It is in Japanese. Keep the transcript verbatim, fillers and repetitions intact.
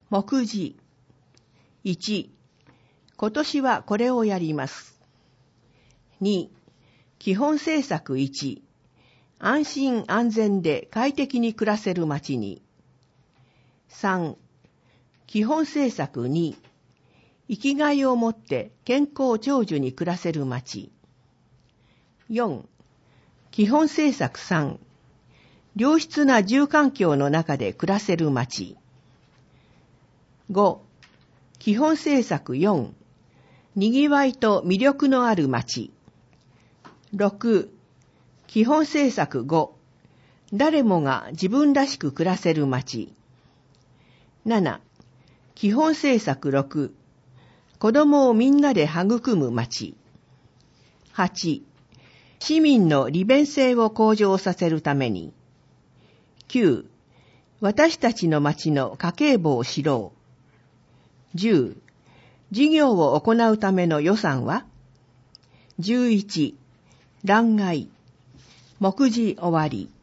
目次。いち、今年はこれをやります。に、基本政策いち、安心安全で快適に暮らせる街に。さん、基本政策に、生きがいを持って健康長寿に暮らせる街。よん、基本政策さん、良質な住環境の中で暮らせる街。ご、基本政策よん、にぎわいと魅力のある街。ろく、基本政策ご、誰もが自分らしく暮らせる街。なな、基本政策ろく、子供をみんなで育む街。はち、市民の利便性を向上させるために。きゅう、私たちの町の家計簿を知ろう。じゅう、事業を行うための予算は？じゅういち、欄外。目次終わり。